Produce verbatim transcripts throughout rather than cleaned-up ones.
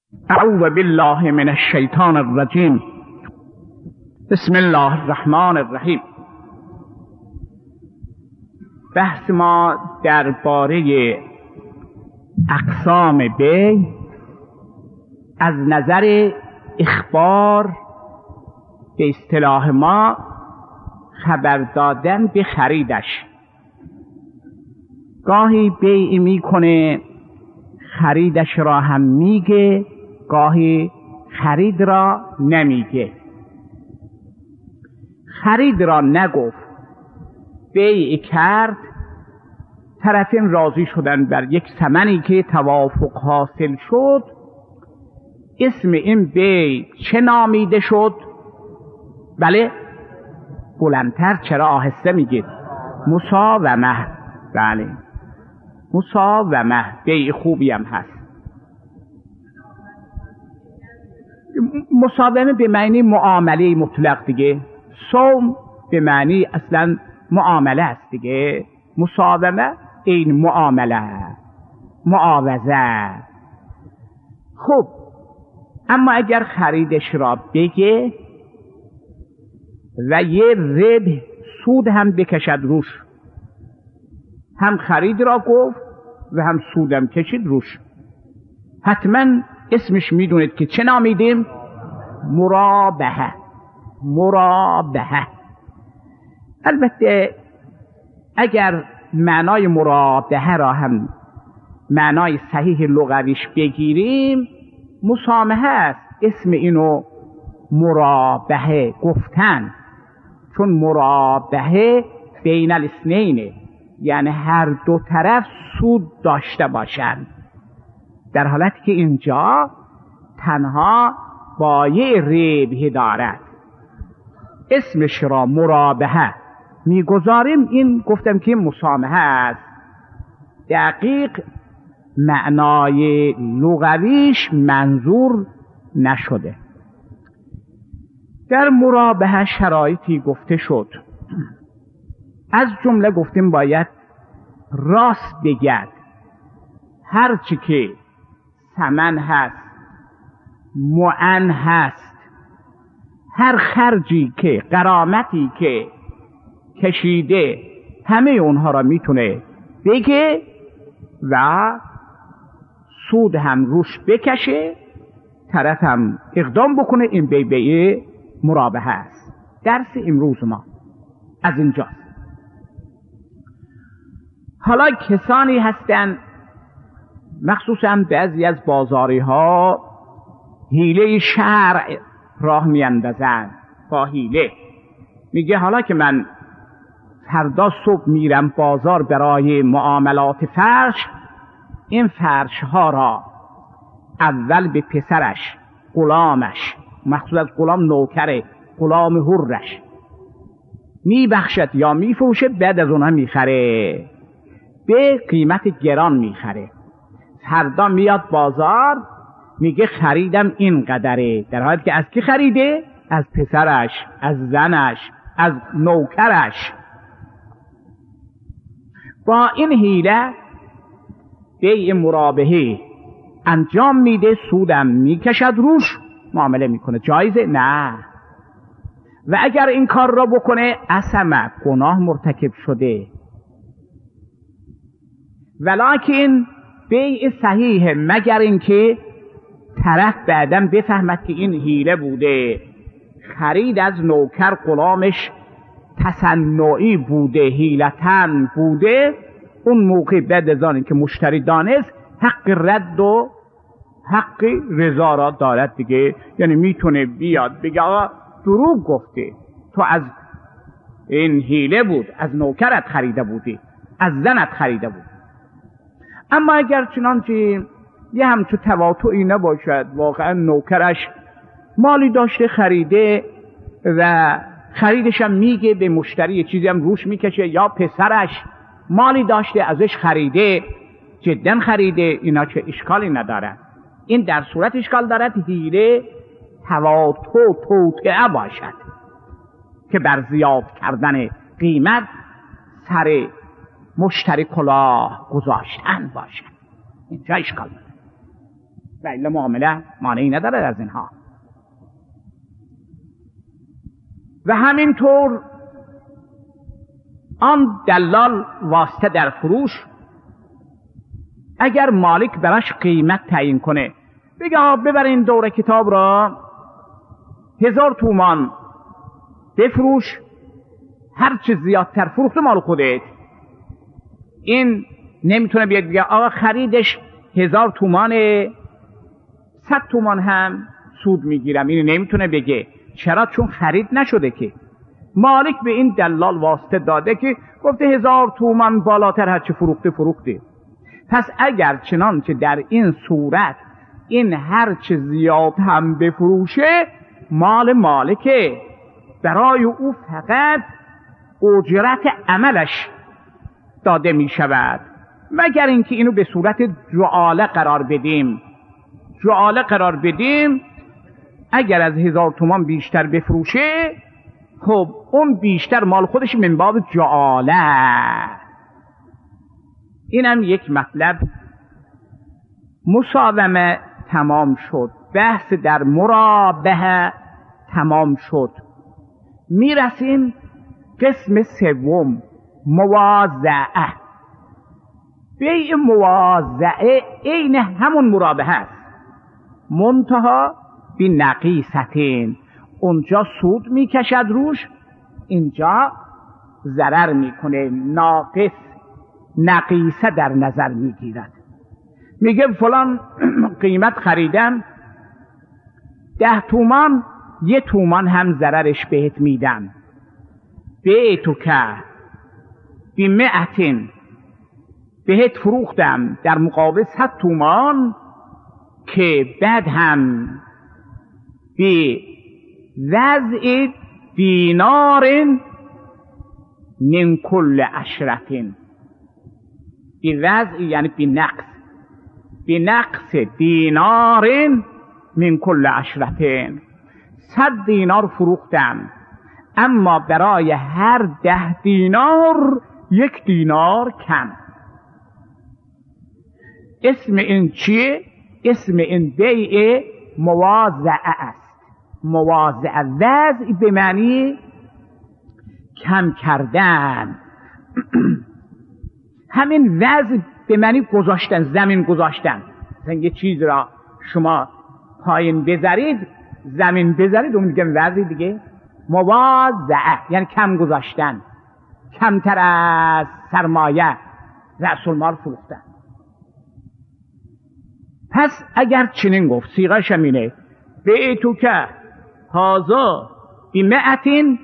اعوذ بالله من الشیطان الرجیم. بسم الله الرحمن الرحیم. بحث ما درباره اقسام بیع از نظر اخبار، به اصطلاح ما خبر دادن به خریدش. گاهی بیع میکنه خریدش را هم میگه، گاهی خرید را نمیگه. خرید را نگفت، بیع کرد، طرفین راضی شدن بر یک ثمنی که توافق حاصل شد. اسم این بیع چه نامیده شد؟ بله، بلندتر چرا آهسته میگید؟ مساومه. بله، مساومه بیع خوبی هم هست. مساومه به معنی معامله مطلق دیگه. سوم به معنی اصلا معامله است دیگه. مساومه این معامله، معاوضه. خب اما اگر خریدش را بگه و یه ربح سود هم بکشد روش، هم خرید را گفت و هم سودم کشید روش، حتما اسمش میدونید که چه نامیدیم؟ مرابحه. مرابحه. البته اگر معنای مرابحه را هم معنای صحیح لغویش بگیریم، مسامحه است اسم اینو مرابحه گفتن، چون مرابحه بین الاثنینه، یعنی هر دو طرف سود داشته باشند، در حالتی که اینجا تنها بایع ربح دارد. اسمش را مرابحه میگذاریم. این گفتم که مسامحه است، دقیق معنای لغویش منظور نشده. در مرابحه شرایطی گفته شد، از جمله گفتیم باید راست بگد، هرچی که ثمن هست، معن هست، هر خرجی که غرامتی که کشیده، همه اونها را میتونه بگه و سود هم روش بکشه، طرف هم اقدام بکنه. این بیع بیع مرابحه است. درس امروز ما از اینجاست. حالا کسانی هستند، مخصوصا بعضی از بازاری ها، حیله شرع راه میاندازند. با حیله میگه حالا که من فردا صبح میرم بازار برای معاملات فرش، این فرش ها را اول به پسرش، غلامش، مخصوصا غلام نوکره، غلام حرش میبخشد یا میفروشه، بعد از اونها میخره به قیمت گران میخره. فردا میاد بازار میگه خریدم این قدره، در حالی که از کی خریده؟ از پسرش، از زنش، از نوکرش. با این حیله بیع مرابحه انجام میده، سودم میکشد روش، معامله میکنه. جایزه؟ نه. و اگر این کار را بکنه اثم، گناه مرتکب شده. ولکن بیع صحیحه، مگر اینکه طرف بعدم بفهمد که این حیله بوده، خرید از نوکر غلامش تصنعی بوده، حیلتن بوده، اون موقع بعد از آن که مشتری دانست، حق رد و حق رضا را دارد دیگه. یعنی میتونه بیاد بگه آقا دروغ گفته، تو از این حیله بود، از نوکرت خریده بودی، از زنت خریده بود. اما اگر چنانچه یه همچو تواطعی نباشد، واقعا نوکرش مالی داشته خریده و خریدش هم میگه به مشتری، چیزی هم روش میکشه، یا پسرش مالی داشته ازش خریده، جدا خریده، اینا چه اشکالی نداره. این در صورت اشکال دارد حیله تواطع توطئه باشد که بر زیاد کردن قیمت سر مشتری کلاه گذاشتن باشد، اینجا اشکال داره. و الا معامله مانعی نداره از اینها. و همینطور آن دلال واسطه در فروش اگر مالک براش قیمت تعیین کنه، بگه ببرین دوره کتاب را هزار تومان بفروش، هر چه زیادتر فروخت مال خودت. این نمیتونه بیاد بگه آقا خریدش هزار تومانه، صد تومان هم سود میگیرم. اینو نمیتونه بگه. چرا؟ چون خرید نشده که. مالک به این دلال واسطه داده که گفته هزار تومان بالاتر هر چه فروخته فروخته. پس اگر چنانچه در این صورت این هر چه زیاد هم بفروشه مال مالکه، برای او فقط اجرت عملش داده می شود، مگر اینکه اینو به صورت جعاله قرار بدیم. جعاله قرار بدیم اگر از هزار تومان بیشتر بفروشه، خب اون بیشتر مال خودش من باب جعاله. اینم یک مطلب. مساومه تمام شد، بحث در مرابحه تمام شد. میرسیم قسم سوم، موازعه. بیع موازعه عین همون مرابحه است، منتها بی نقیستین. اونجا سود میکشد روش، اینجا ضرر میکنه، ناقص نقیصه در نظر میگیرد. میگه فلان قیمت خریدم ده تومان، یه تومان هم ضررش بهت میدم. بیعتو که بی مئتین، بهت فروختم در مقابل صد تومان که بعد هم بی وضع دینار من کل عشرتین. بی وضع یعنی بی نقص، بی نقص دینار من کل عشرتین. صد دینار فروختم، اما برای هر ده دینار یک دینار کم. اسم این چیه؟ اسم این بیع موازعه است. موازعه وضع به معنی کم کردن. همین وضع به معنی گذاشتن، زمین گذاشتن. مثلا یه چیز را شما پایین بذارید، زمین بذارید، اون میگن وضع دیگه. موازعه یعنی کم گذاشتن، کمتر از سرمایه رأس المال فروختن. پس اگر چنین گفت، صیغه‌ش اینه: بیعتو که هازا بی مئتین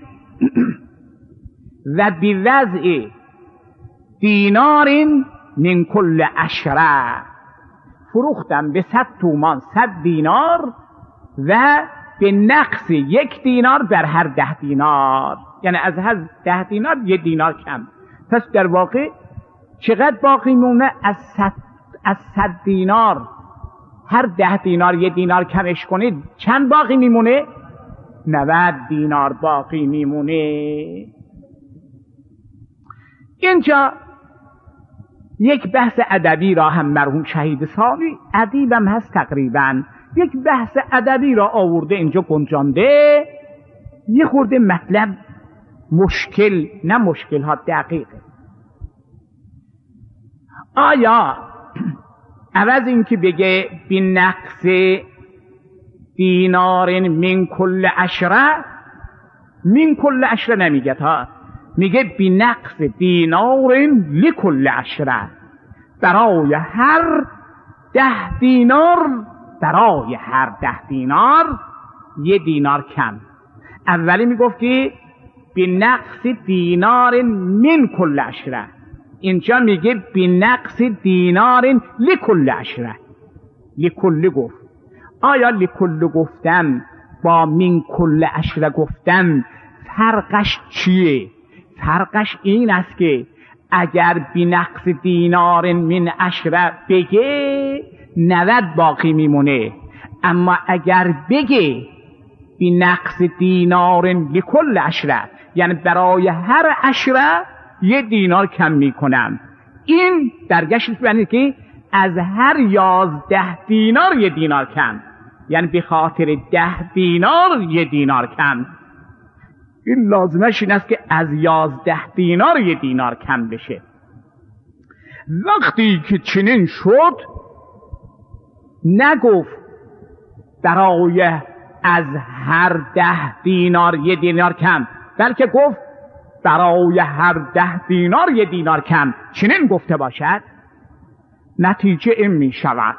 و بی وضع دینارین من کل عشره. فروختم به صد تومان صد دینار و به نقص یک دینار بر هر ده دینار، یعنی از هر ده دینار یک دینار کم. پس در واقع چقدر باقی مونه؟ از صد از صد دینار هر ده دینار یک دینار کمش کنید، چند باقی میمونه؟ نود دینار باقی میمونه. اینجا یک بحث ادبی را هم مرحوم شهید ثانی ادیبم هست تقریبا، یک بحث ادبی را آورده اینجا گنجانده. یه خورده مطلب مشکل، نه مشکل ها دقیقه. آیا عوض این که بگه بی نقص دینار من کل عشره، من کل عشره نمیگه، تا میگه بی نقص دینار لکل عشره، برای هر ده دینار، برای هر ده دینار یه دینار کم. اولی میگفت که بی نقص دینار من کل عشره، اینجا میگه بی نقص دینار لکل عشره. لکل گفت. آیا لکل گفتن با من کل عشره گفتن فرقش چیه؟ فرقش این است که اگر بی نقص دینار من عشره بگه نود باقی میمونه، اما اگر بگه بی نقص دینار لکل عشره، یعنی برای هر عشره یه دینار کم میکنم، این درگشت بینید که از هر یازده دینار یه دینار کم، یعنی به خاطر ده دینار یه دینار کم. این لازمش این است که از یازده دینار یه دینار کم بشه. وقتی که چنین شد نگفت برای از هر ده دینار یه دینار کم، بلکه گفت برای هر ده دینار یه دینار کم. چنین گفته باشد نتیجه این می شود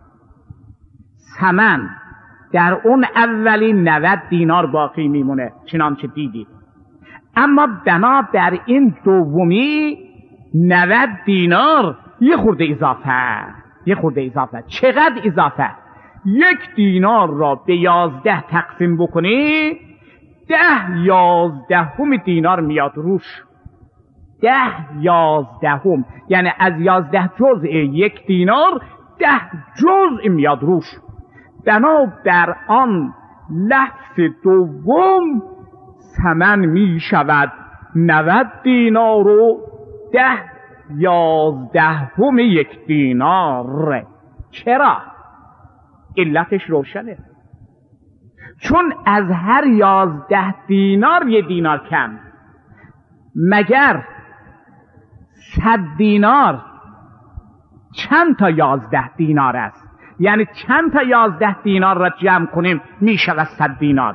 ثمن در اون اولی نود دینار باقی میمونه چنانچه دیدید، اما بنا بر این دومی نود دینار یه خورده اضافه یه خورده اضافه چقدر اضافه؟ یک دینار را به یازده تقسیم بکنی ده یازدهم دینار میاد روش. ده یازدهم یعنی از یازده جزء یک دینار ده جزء میاد روش. بنابر آن لفظ دوم ثمن می شود نود دینار و ده یازدهم یک دینار. چرا؟ علتش روشنه، چون از هر یازده دینار یه دینار کم. مگر صد دینار چند تا یازده دینار است؟ یعنی چند تا یازده دینار را جمع کنیم می شود صد دینار؟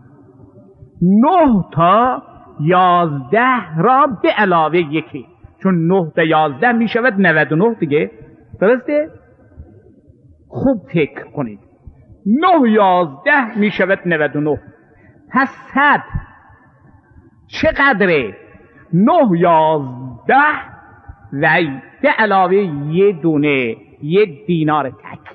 نه تا یازده را به علاوه یکی، چون نه تا یازده می شود نود و نه دیگه، درسته؟ خوب فکر کنید، نه یازده می شود نود و نه. پس صد چقدره؟ نه یازده و به علاوه یه دونه یه دینار تک.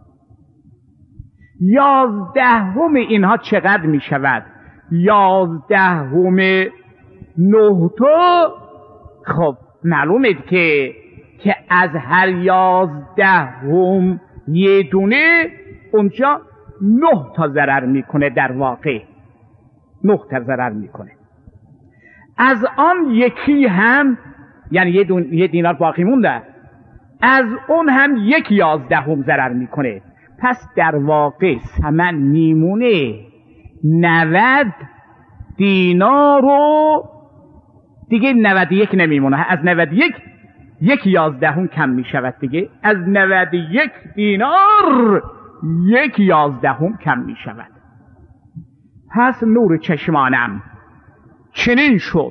یازدهم اینها چقدر می شود؟ یازدهم نه تا. خب معلومه که که از هر یازدهم یه دونه اونجا نه تا ضرر میکنه، در واقع نه تا ضرر میکنه. از آن یکی هم یعنی یه, دون... یه دینار باقی مونده، از اون هم یک یازدهم ضرر میکنه. پس در واقع ثمن میمونه نود دینار و دیگه نود و یک نمیمونه. از نود و یک یک یازدهم کم میشود دیگه. از نود و یک دینار یک یازدهم کم میشود. پس نور چشمانم چنین شد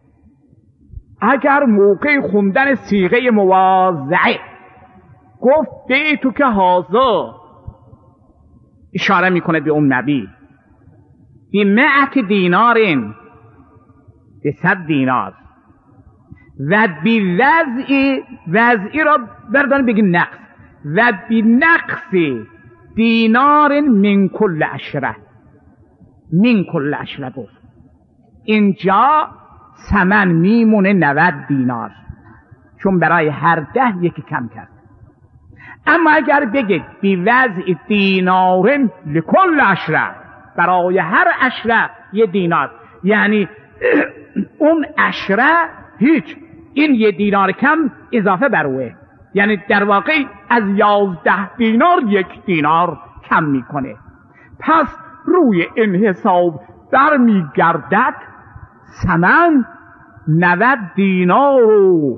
اگر موقع خوندن صیغه مواضعه گفت بیتو که حاضر، اشاره میکنه به اون نبی، بی مئت دینارین، به صد دینار، و بی وضعی، وضعی را برداریم بگیم نقص، و بی نقص دینار من کل عشره، من کل عشره گفت. اینجا ثمن میمونه نود دینار، چون برای هر ده یکی کم کرد. اما اگر بگید بی وضع دینار لکل عشره، برای هر عشره یه دینار، یعنی اون عشره هیچ، این یه دینار کم اضافه بروه، یعنی در واقع از یازده دینار یک دینار کم میکنه. پس روی این حساب در میگردد ثمن نود دینار و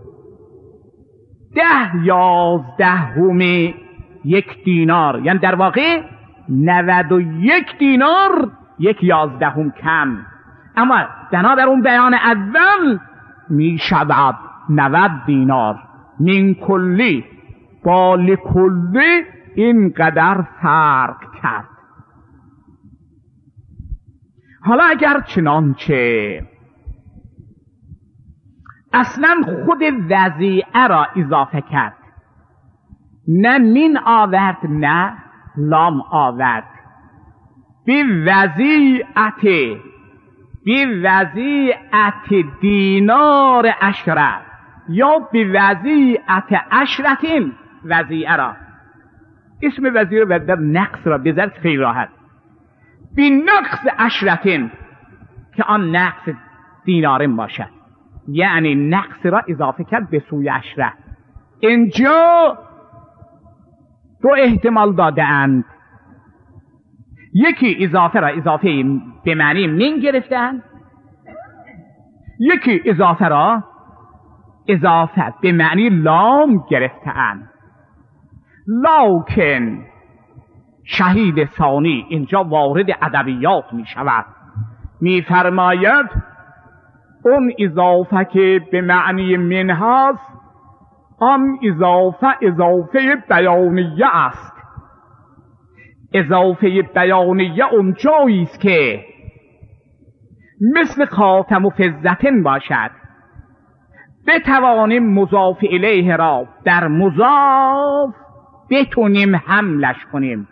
ده یازدهم یک دینار، یعنی در واقع نود و یک دینار یک یازدهم کم. اما بنابر اون بیان اول می شود نود دینار من کلی، با لکلی اینقدر فرق کرد. حالا اگر چنانچه اصلا خود وضیعه را اضافه کرد، نه من آورد نه لام آورد، بی وضیعت، بی وضیعت دینار عشره، یا بی وضیعت عشرتین، وضیعه را اسم وضیعه را در نقص را بذارد خیلی راحت، بی نقص عشرتین، که آن نقص دینارین باشد، یعنی نقص را اضافه کرد به سوی عشره. اینجا دو احتمال داده اند. یکی اضافه را اضافه به معنی من گرفتند، یکی اضافه را اضافه به معنی لام گرفتند. لکن شهید ثانی اینجا وارد ادبیات می شود، می فرماید اون اضافه که به معنی من هست، آن اضافه اضافه بیانیه است. اضافه بیانیه اون جایی است که مثل خاتم و فضتن باشد، بتوانیم مضاف الیه را در مضاف بتونیم حملش کنیم.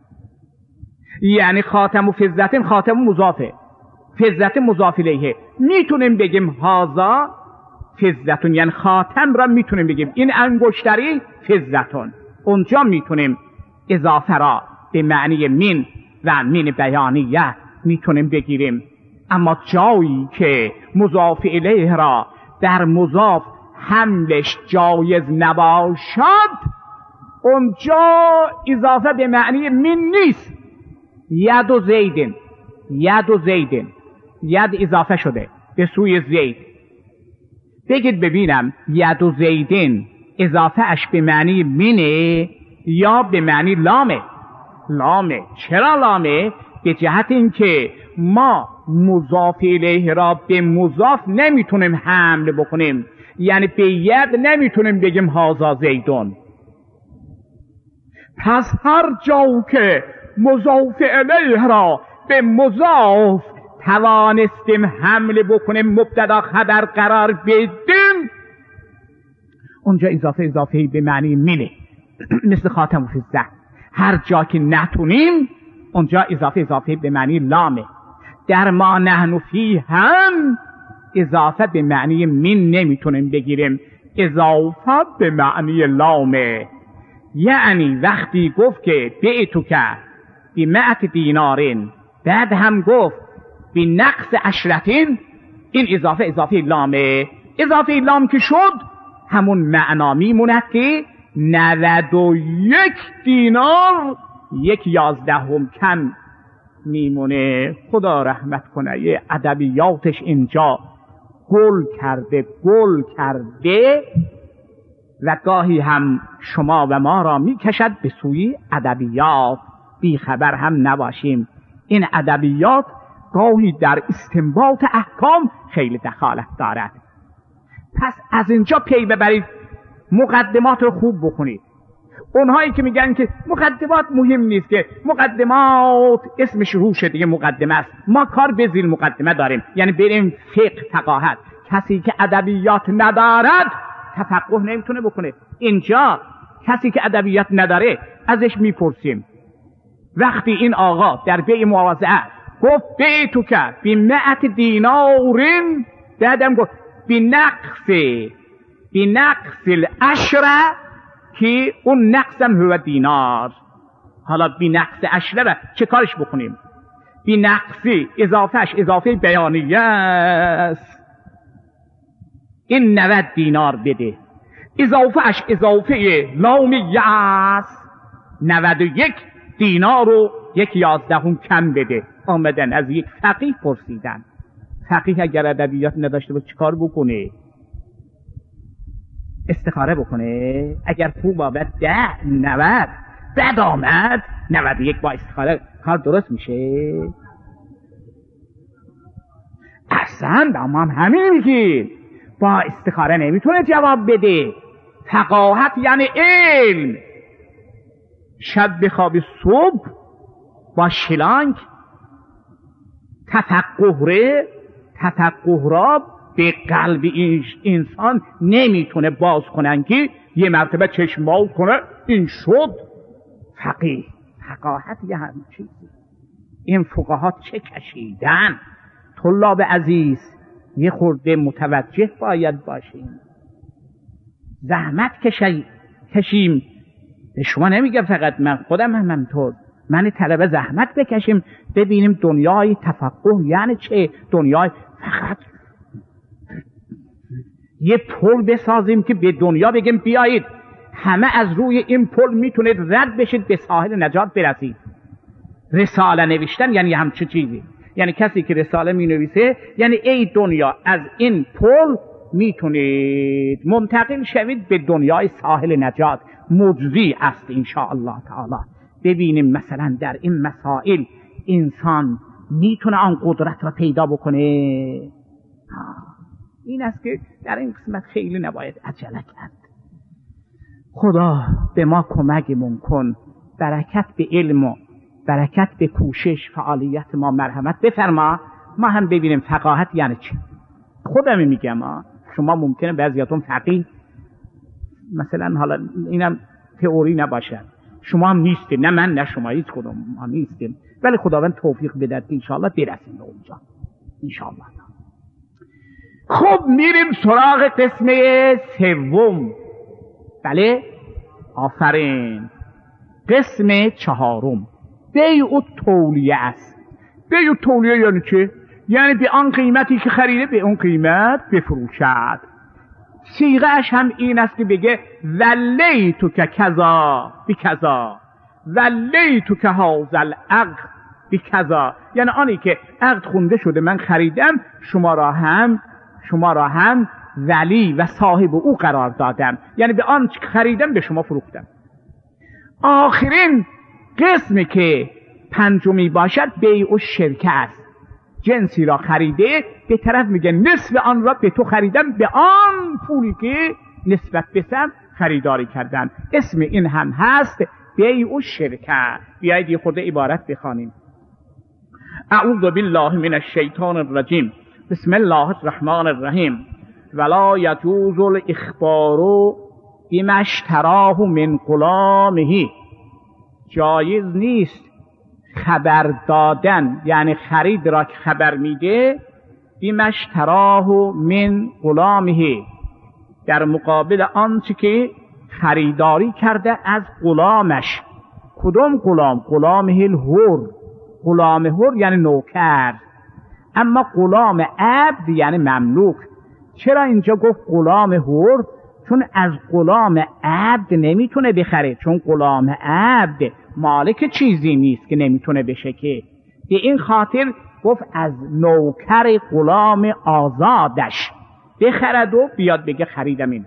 یعنی خاتم و فضتن، خاتم و مضافه، فضت مضاف الیه، میتونیم بگیم هازا فضتون، یعنی خاتم را میتونیم بگیم این انگشتری فضتون. اونجا میتونیم اضافه را به معنی من و من بیانیه میتونیم بگیریم. اما جایی که مضاف الیه را در مضاف حملش جایز نباشد، اونجا اضافه به معنی من نیست. ید و زیدن، ید و زیدن، ید اضافه شده به سوی زید. بگید ببینم ید و زیدن اضافه اش به معنی منه یا به معنی لامه؟ لامه. چرا لامه؟ به جهت اینکه ما مضاف الیه را به مضاف نمیتونیم حمل بکنیم، یعنی به ید نمیتونیم بگیم هازا زیدون. پس هر جا که مضاف الیه را به مضاف توانستیم حمل بکنیم، مبتدا خبر قرار بدیم، اونجا اضافه اضافه به معنی منه مثل خاتم و فضه. هر جا که نتونیم اونجا اضافه اضافه به معنی لامه. در ما نحن فی هم اضافه به معنی من نمیتونیم بگیریم، اضافه به معنی لامه. یعنی وقتی گفت که بیتو که بی مئت دینارین، بعد هم گفت بی نقص عشرتین، این اضافه اضافه لامه. اضافه لام که شد همون معنا میموند که نود و یک دینار یک یازدهم کم میمونه. خدا رحمت کنه، یه ادبیاتش اینجا گل کرده گل کرده و گاهی هم شما و ما را میکشد به سوی ادبیات، بی خبر هم نباشیم. این ادبیات گاهی در استنباط احکام خیلی دخالت دارد. پس از اینجا پی ببرید، مقدمات رو خوب بخونید. اونهایی که میگن که مقدمات مهم نیست، که مقدمات اسمش روشه دیگه مقدمه است، ما کار به زیر مقدمه داریم، یعنی بریم فقه فقاهت. کسی که ادبیات ندارد تفقه نمیتونه بکنه. اینجا کسی که ادبیات نداره ازش میپرسیم، وقتی این آقا در بیع مواضعه گفت بیتو که بی مئت دینارین، بعدم گفت بی نقص بی نقص العشره، که اون نقصم هو دینار. حالا بی نقص عشره را چه کارش بکنیم؟ بی نقصی اضافهش اضافه بیانیه است، این نود دینار بده. اضافهش اضافه لامیه است، نود و یک دینار رو یک یازدهم کم بده. آمدن از یک فقیه پرسیدن، فقیه اگر ادبیات نداشته باشه چیکار بکنه؟ استخاره بکنه. اگر خوب آمد ده، نود، بد آمد نود و یک، با استخاره کار درست میشه؟ اصلا اما هم همین میگی با استخاره نمیتونه جواب بده. فقاهت یعنی علم. شب بخواب صبح با شلانگ تفقه ره تفقه را به قلب این انسان نمیتونه باز کنن که یه مرتبه چشم باز کنه این شد فقیه. فقاهت یه همین چیزی. این فقهات چه کشیدن. طلاب عزیز یه خورده متوجه باید باشیم، زحمت کشی کشیم. شما نمیگم فقط من، خودم هم همینطور، من طلبه زحمت بکشیم ببینیم دنیای تفقه یعنی چه. دنیای فقط یه پل بسازیم که به دنیا بگیم بیایید همه از روی این پل میتونید رد بشید به ساحل نجات برسید. رساله نوشتن یعنی همچه چیزی، یعنی کسی که رساله می نویسه یعنی ای دنیا از این پل میتونید منتقل شوید به دنیای ساحل نجات. مجزی است انشاءالله تعالی. ببینیم مثلا در این مسائل انسان میتونه آن قدرت را پیدا بکنه. این است که در این قسمت خیلی نباید عجله کرد. خدا به ما کمکمون کن، برکت به علم و برکت به کوشش فعالیت ما مرحمت بفرما. ما هم ببینیم فقاهت یعنی چی. خودم میگم ما شما ممکنه بعضیاتون فقیه مثلا حالا اینم تئوری نباشه، شما هم نیستید، نه من نه شما، هیچ کدوم ما نیستیم، ولی خداوند توفیق بدهد انشاءالله برسیم به اونجا انشاءالله. خب میریم سراغ قسمه سوم. بله آفرین. قسم چهارم بیع و تولیه است. بیع و تولیه یعنی چه؟ یعنی به آن قیمتی که خریده به اون قیمت بفروشد. صیغه‌اش هم این است که بگه ولیتو که کذا بی کذا، ولیتو که هازل عقد بی کذا، یعنی آنی که عقد خونده شده من خریدم، شما را هم شما را هم ولی و صاحب او قرار دادم، یعنی به آن خریدم به شما فروختم. آخرین قسمی که پنجمی باشد بیع و شرکه است. جنسی را خریده به طرف میگه نصف آن را به تو خریدم به آن پولی که نسبت بسم خریداری کردن. اسم این هم هست بیع و شرکه. بیایید یه خورده عبارت بخوانیم. اعوذ بالله من الشیطان الرجیم. بسم الله الرحمن الرحیم. ولا یجوز الاخبار بما اشتراه من غلامه. جایز نیست خبر دادن، یعنی خرید را که خبر میده، بما اشتراه من غلامه، در مقابل آنچه که خریداری کرده از غلامش. کدوم غلام؟ غلامه الحر. غلام حر یعنی نوکر، اما غلام عبد یعنی مملوک. چرا اینجا گفت غلام حر؟ چون از غلام عبد نمیتونه بخره، چون غلام عبد مالک چیزی نیست که نمیتونه بشه، که به این خاطر گفت از نوکر غلام آزادش بخرد و بیاد بگه خریدم این.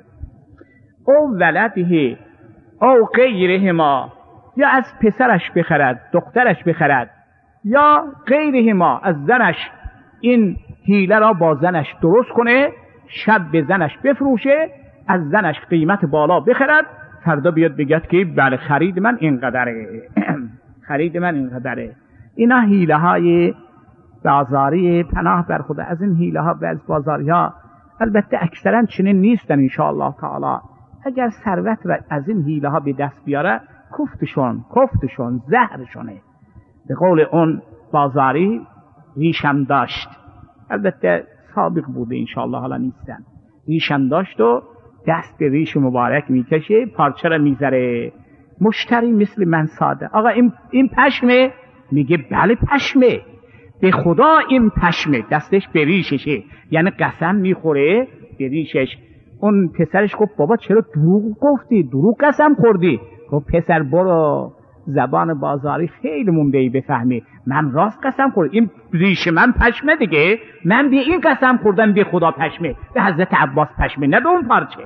او ولده او غیرهما، یا از پسرش بخرد، دخترش بخرد، یا غیرهما از زنش این حیله را با زنش درست کنه، شب به زنش بفروشه، از زنش قیمت بالا بخرد، فردا بیاد بگد که بله خرید من اینقدره خرید من اینقدره. اینا حیله های بازاری، پناه بر خدا از این حیله ها. بعض بازاری ها البته اکثرا چنین نیستن انشاءالله تعالی. اگر ثروت را از این حیله ها به دست بیاره، کفتشون کفتشون زهرشونه. به قول اون بازاری ریشم داشت، البته سابق بوده انشاءالله حالا نیستن، ریشم داشت و دست به ریش مبارک میکشه، پارچه را میذاره. مشتری مثل من ساده، آقا این این پشمه؟ میگه بله پشمه. به خدا این پشمه، دستش به ریششه، یعنی قسم میخوره به ریشش. اون پسرش گفت بابا چرا دروغ گفتی؟ دروغ قسم خوردی؟ گفت پسر برو، زبان بازاری خیلی مونده بفهمی، من راست قسم خوردم، این ریش من پشمه دیگه، من به این قسم خوردم به خدا پشمه، به حضرت عباس پشمه، نه به اون پارچه.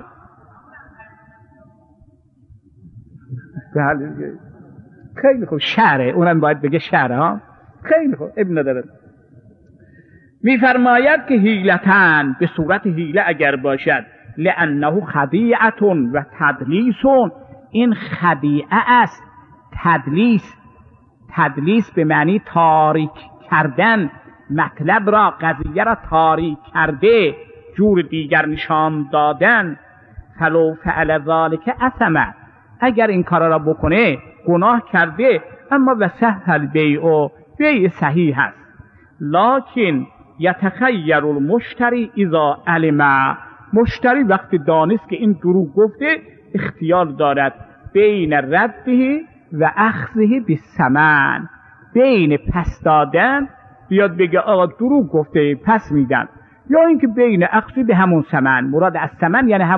خیلی خوب، شعره، اونم باید بگه شعره ها. خیلی خوب، ابن نداره. میفرماید که حیلتن، به صورت حیله اگر باشد، لانه خدیعه و تدلیس، این خدیعه است. تدلیس، تدلیس به معنی تاریک کردن، مطلب را، قضیه را تاریک کرده، جور دیگر نشان دادن. فلو فعل ذلك اثم، اگر این کار را بکنه گناه کرده، اما وسهل بیع، بیع صحیح است. لکن یتخیر المشتری اذا علم، مشتری وقتی دانست که این دروغ گفته، اختیار دارد بین رده و اخذه بالثمن، بین پس دادن، بیاد بگه آقا دروغ گفته پس میدم، یا اینکه بین اخذه به همون ثمن، مراد از ثمن یعنی همون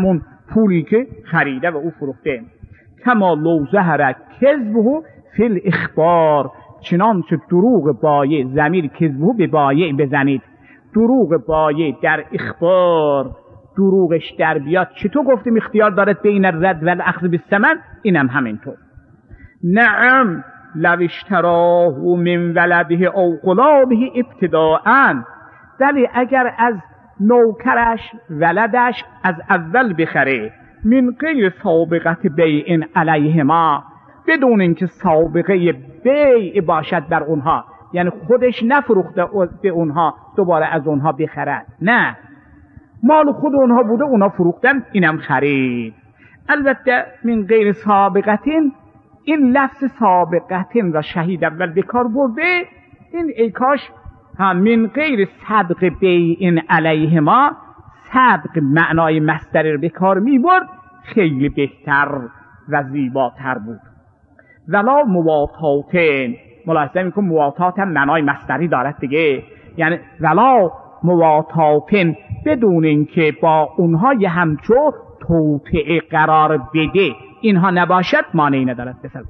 پولی که خریده و او فروخته. کما لو ظهر کذبه فی الاخبار، چنانچه دروغ بایع، ضمیر کذبه به بایع بزنید، دروغ بایع در اخبار دروغش در بیاد. چطور گفتیم اختیار دارد بین الرد و الاخذ بالثمن؟ اینم همینطور. نعم لو اشتراه من ولده او غلامه ابتداءً، ولی اگر از نوکرش ولدش از اول بخره، من غیر سابقت بیع علیهما، بدون اینکه سابقه بیع باشد بر اونها، یعنی خودش نفروخته به اونها دوباره از اونها بخرد، نه، مال خود اونها بوده اونها فروختن اینم خرید. البته من غیر سابقتین، این لفظ سابقتین را شهید اول به کار برده، این ای کاش هم من غیر سبق بیع علیهما، سبق معنای مصدر رو به کار می برد، خیلی بهتر و زیباتر بود. ولا مواتاتن، ملاحظه میکن مواتات هم معنای مصدری دارد دیگه، یعنی ولا مواتاتن، بدون اینکه با اونها یه همچو توطئه قرار بده اینها نباشد، مانعی ندارد. بسر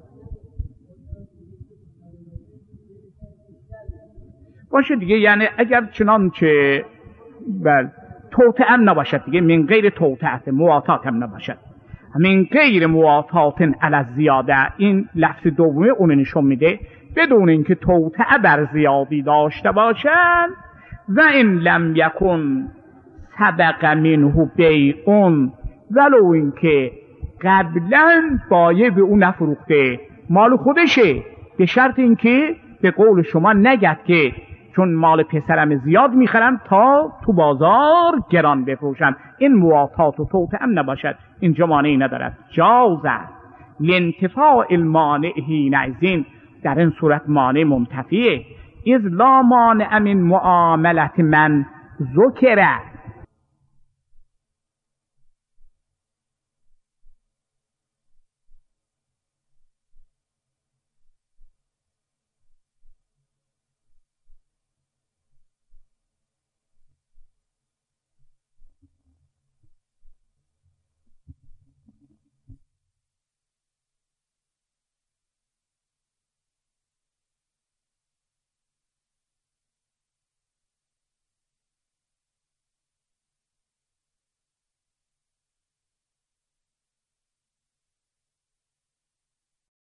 باشه دیگه، یعنی اگر چنانچه بل توطئه هم نباشد دیگه، من غیر توطئه، مواتات هم نباشد، من غیر مواتاتن علی زیاده، این لفظ دومه اون نشون میده بدون اینکه توطئه بر زیادی داشته باشن. و این لم یکن سبق منه بیعون، ولو اینکه قبلا بایع به اون نفروخته، مال خودشه، به شرط اینکه به قول شما نگد که چون مال پسرم زیاد میخرم تا تو بازار گران بفروشم، این مواتات و توطئه هم نباشد، اینجا مانعی ندارد. جازه لانتفاع المانع حینئذ، در این صورت مانع منتفیه. اذ لا مانع من معاملت من ذکر